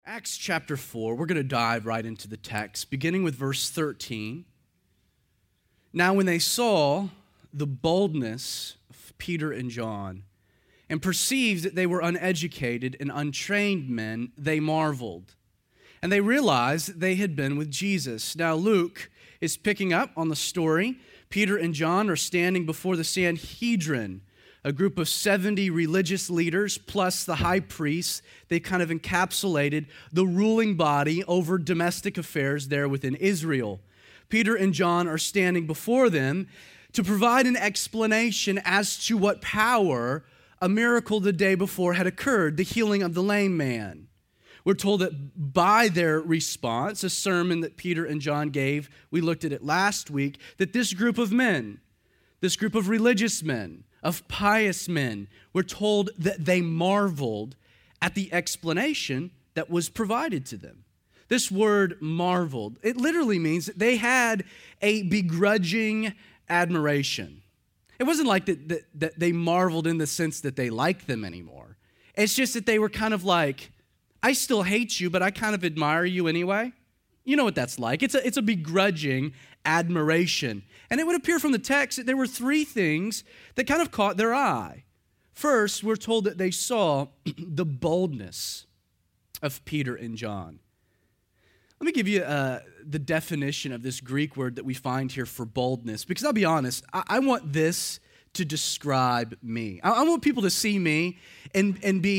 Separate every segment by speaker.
Speaker 1: Acts chapter 4, we're going to dive right into the text, beginning with verse 13. Now, when they saw the boldness of Peter and John and perceived that they were uneducated and untrained men, they marveled. And they realized that they had been with Jesus. Now, Luke is picking up on the story. Peter and John are standing before the Sanhedrin, a group of 70 religious leaders plus the high priest. They kind of encapsulated the ruling body over domestic affairs there within Israel. Peter and John are standing before them to provide an explanation as to what power a miracle the day before had occurred, the healing of the lame man. We're told that by their response, a sermon that Peter and John gave, we looked at it last week, that this group of men, this group of religious men, of pious men, were told that they marveled at the explanation that was provided to them. This word marveled, it literally means that they had a begrudging admiration. It wasn't like that they marveled in the sense that they liked them anymore. It's just that they were kind of like, I still hate you, but I kind of admire you anyway. You know what that's like. It's a begrudging admiration. And it would appear from the text that there were three things that kind of caught their eye. First, we're told that they saw the boldness of Peter and John. Let me give you the definition of this Greek word that we find here for boldness, because I'll be honest, I want this to describe me. I want people to see me and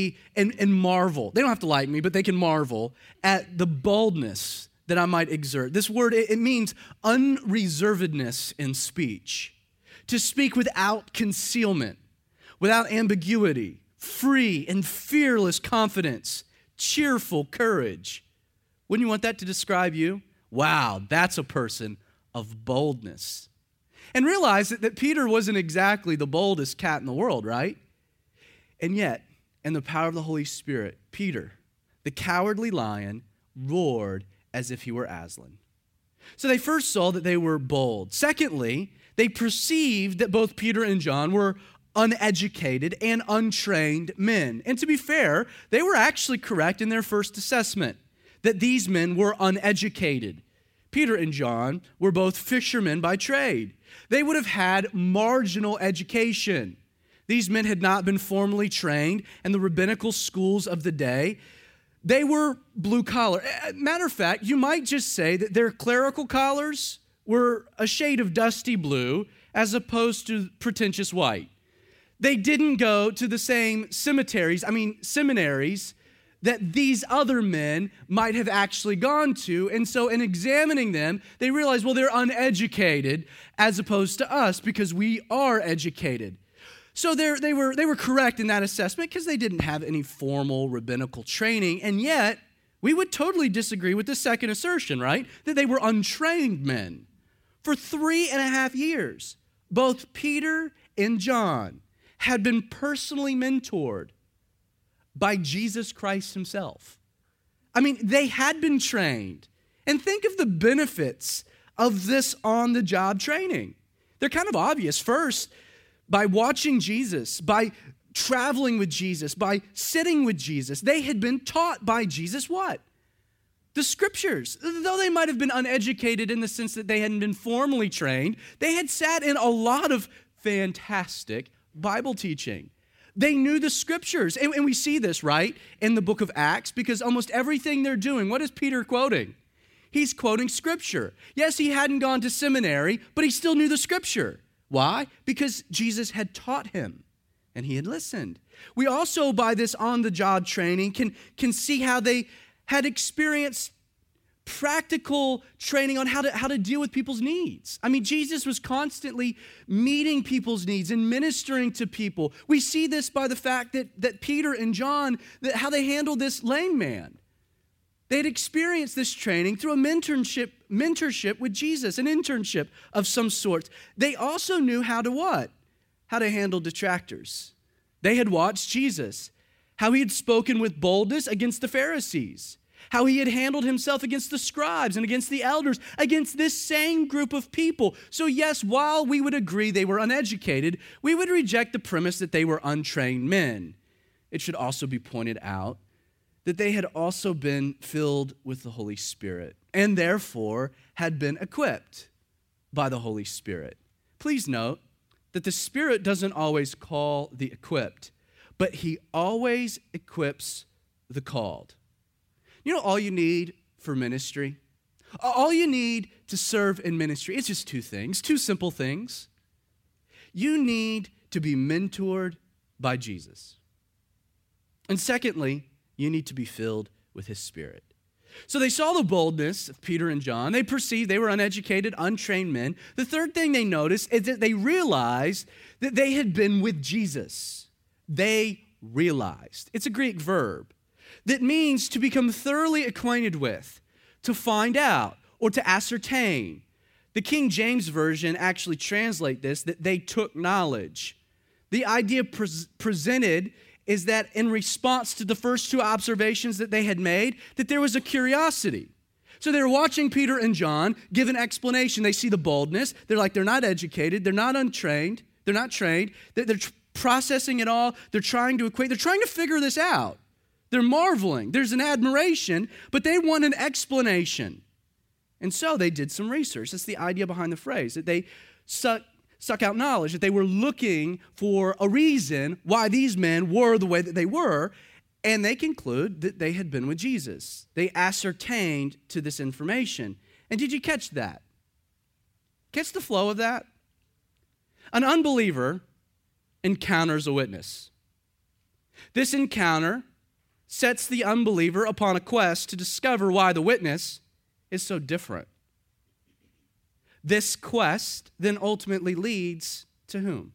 Speaker 1: marvel. They don't have to like me, but they can marvel at the boldness that I might exert. This word, it means unreservedness in speech. To speak without concealment, without ambiguity, free and fearless confidence, cheerful courage. Wouldn't you want that to describe you? Wow, that's a person of boldness. And realize that Peter wasn't exactly the boldest cat in the world, right? And yet, in the power of the Holy Spirit, Peter, the cowardly lion, roared as if he were Aslan. So they first saw that they were bold. Secondly, they perceived that both Peter and John were uneducated and untrained men. And to be fair, they were actually correct in their first assessment, that these men were uneducated. Peter and John were both fishermen by trade. They would have had marginal education. These men had not been formally trained in the rabbinical schools of the day. They were blue collar. Matter of fact, you might just say that their clerical collars were a shade of dusty blue as opposed to pretentious white. They didn't go to the same seminaries that these other men might have actually gone to. And so in examining them, they realized, well, they're uneducated as opposed to us because we are educated. So they were correct in that assessment because they didn't have any formal rabbinical training. And yet, we would totally disagree with the second assertion, right? That they were untrained men. For 3.5 years, both Peter and John had been personally mentored by Jesus Christ himself. I mean, they had been trained. And think of the benefits of this on-the-job training. They're kind of obvious. First, by watching Jesus, by traveling with Jesus, by sitting with Jesus, they had been taught by Jesus what? The scriptures. Though they might have been uneducated in the sense that they hadn't been formally trained, they had sat in a lot of fantastic Bible teaching. They knew the scriptures. And we see this, right, in the book of Acts, because almost everything they're doing, what is Peter quoting? He's quoting scripture. Yes, he hadn't gone to seminary, but he still knew the scripture. Why? Because Jesus had taught him, and he had listened. We also, by this on-the-job training, can see how they had experienced practical training on how to deal with people's needs. I mean, Jesus was constantly meeting people's needs and ministering to people. We see this by the fact that Peter and John, how they handled this lame man. They had experienced this training through a mentorship with Jesus, an internship of some sort. They also knew how to what? How to handle detractors. They had watched Jesus, how he had spoken with boldness against the Pharisees, how he had handled himself against the scribes and against the elders, against this same group of people. So yes, while we would agree they were uneducated, we would reject the premise that they were untrained men. It should also be pointed out that they had also been filled with the Holy Spirit and therefore had been equipped by the Holy Spirit. Please note that the Spirit doesn't always call the equipped, but he always equips the called. You know all you need for ministry? All you need to serve in ministry, it's just two things, two simple things. You need to be mentored by Jesus. And secondly, you need to be filled with his Spirit. So they saw the boldness of Peter and John. They perceived they were uneducated, untrained men. The third thing they noticed is that they realized that they had been with Jesus. They realized. It's a Greek verb that means to become thoroughly acquainted with, to find out, or to ascertain. The King James Version actually translates this, that they took knowledge. The idea presented is that in response to the first two observations that they had made, that there was a curiosity. So they're watching Peter and John give an explanation. They see the boldness. They're like, they're not educated. They're not untrained. They're not trained. They're processing it all. They're trying to equate. They're trying to figure this out. They're marveling. There's an admiration, but they want an explanation. And so they did some research. That's the idea behind the phrase, that they suck out knowledge, that they were looking for a reason why these men were the way that they were, and they conclude that they had been with Jesus. They ascertained to this information. And did you catch that? Catch the flow of that? An unbeliever encounters a witness. This encounter sets the unbeliever upon a quest to discover why the witness is so different. This quest then ultimately leads to whom?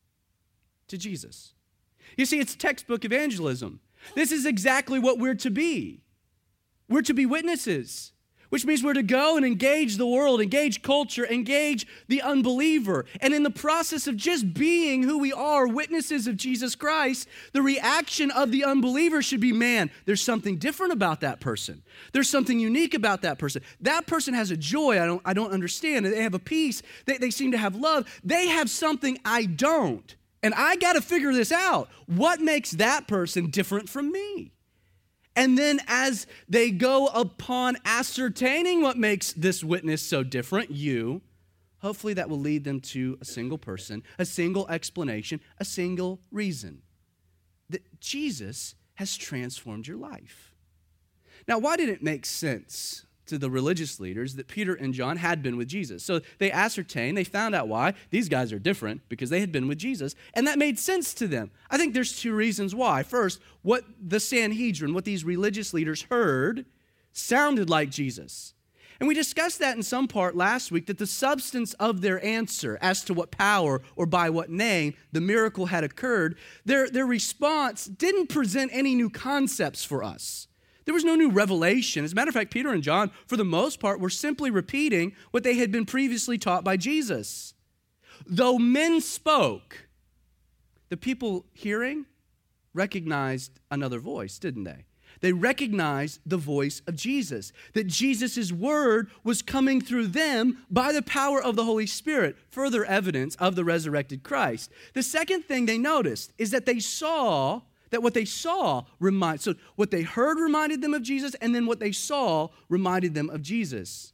Speaker 1: To Jesus. You see, it's textbook evangelism. This is exactly what we're to be. We're to be witnesses, which means we're to go and engage the world, engage culture, engage the unbeliever. And in the process of just being who we are, witnesses of Jesus Christ, the reaction of the unbeliever should be, man, there's something different about that person. There's something unique about that person. That person has a joy I don't understand. They have a peace. They seem to have love. They have something I don't. And I got to figure this out. What makes that person different from me? And then as they go upon ascertaining what makes this witness so different, hopefully that will lead them to a single person, a single explanation, a single reason. That Jesus has transformed your life. Now, why did it make sense to the religious leaders that Peter and John had been with Jesus? So they ascertained, they found out why. These guys are different because they had been with Jesus, and that made sense to them. I think there's two reasons why. First, what the Sanhedrin, what these religious leaders heard, sounded like Jesus. And we discussed that in some part last week, that the substance of their answer as to what power or by what name the miracle had occurred, their response didn't present any new concepts for us. There was no new revelation. As a matter of fact, Peter and John, for the most part, were simply repeating what they had been previously taught by Jesus. Though men spoke, the people hearing recognized another voice, didn't they? They recognized the voice of Jesus, that Jesus' word was coming through them by the power of the Holy Spirit, further evidence of the resurrected Christ. The second thing they noticed is that they saw that what they saw so what they heard reminded them of Jesus, and then what they saw reminded them of Jesus.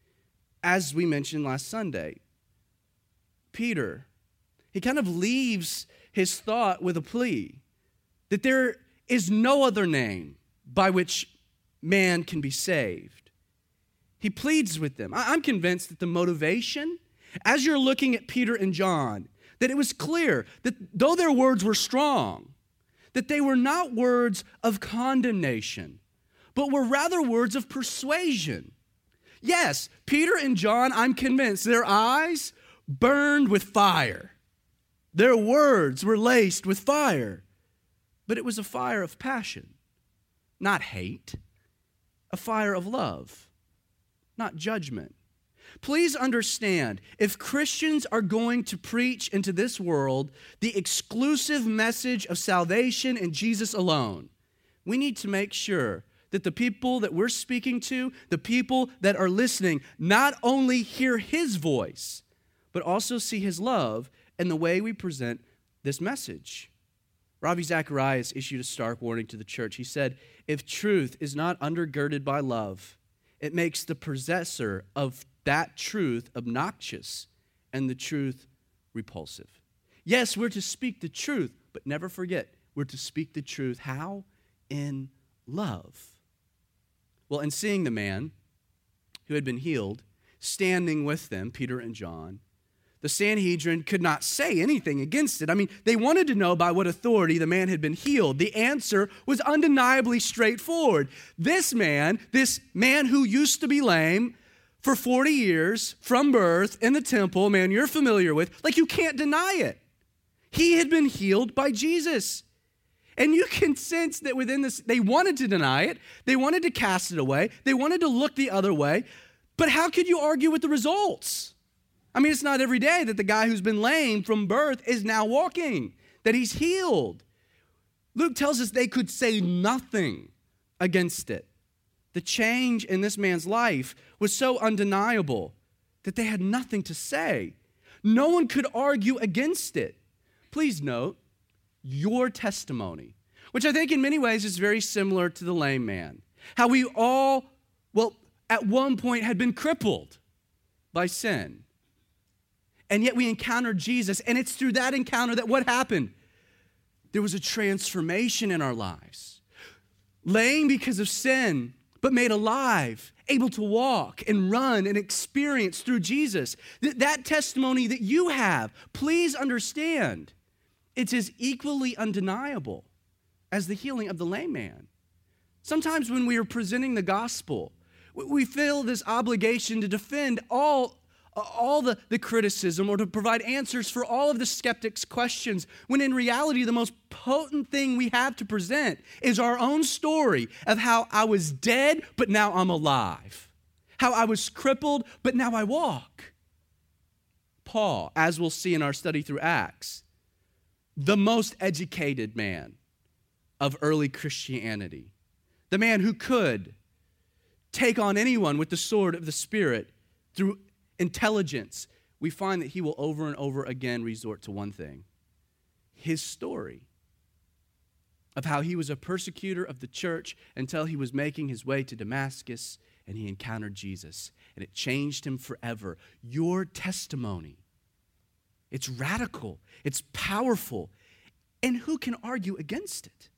Speaker 1: As we mentioned last Sunday, Peter, he kind of leaves his thought with a plea that there is no other name by which man can be saved. He pleads with them. I'm convinced that the motivation, as you're looking at Peter and John, that it was clear that though their words were strong, that they were not words of condemnation, but were rather words of persuasion. Yes, Peter and John, I'm convinced, their eyes burned with fire. Their words were laced with fire, but it was a fire of passion, not hate, a fire of love, not judgment. Please understand, if Christians are going to preach into this world the exclusive message of salvation in Jesus alone, we need to make sure that the people that we're speaking to, the people that are listening, not only hear his voice, but also see his love in the way we present this message. Ravi Zacharias issued a stark warning to the church. He said, if truth is not undergirded by love, it makes the possessor of that truth obnoxious and the truth repulsive. Yes, we're to speak the truth, but never forget, we're to speak the truth. How? In love. Well, in seeing the man who had been healed, standing with them, Peter and John, the Sanhedrin could not say anything against it. I mean, they wanted to know by what authority the man had been healed. The answer was undeniably straightforward. This man who used to be lame for 40 years from birth in the temple, man you're familiar with, like you can't deny it. He had been healed by Jesus. And you can sense that within this, they wanted to deny it. They wanted to cast it away. They wanted to look the other way. But how could you argue with the results? I mean, it's not every day that the guy who's been lame from birth is now walking, that he's healed. Luke tells us they could say nothing against it. The change in this man's life was so undeniable that they had nothing to say. No one could argue against it. Please note, your testimony, which I think in many ways is very similar to the lame man. How we all, at one point had been crippled by sin. And yet we encountered Jesus, and it's through that encounter that what happened? There was a transformation in our lives. Lame because of sin, but made alive, able to walk and run and experience through Jesus. That testimony that you have, please understand, it's as equally undeniable as the healing of the lame man. Sometimes when we are presenting the gospel, we feel this obligation to defend all the criticism or to provide answers for all of the skeptics' questions, when in reality the most potent thing we have to present is our own story of how I was dead, but now I'm alive. How I was crippled, but now I walk. Paul, as we'll see in our study through Acts, the most educated man of early Christianity, the man who could take on anyone with the sword of the Spirit through intelligence, we find that he will over and over again resort to one thing: his story of how he was a persecutor of the church until he was making his way to Damascus and he encountered Jesus, and it changed him forever. Your testimony, it's radical, it's powerful, and who can argue against it?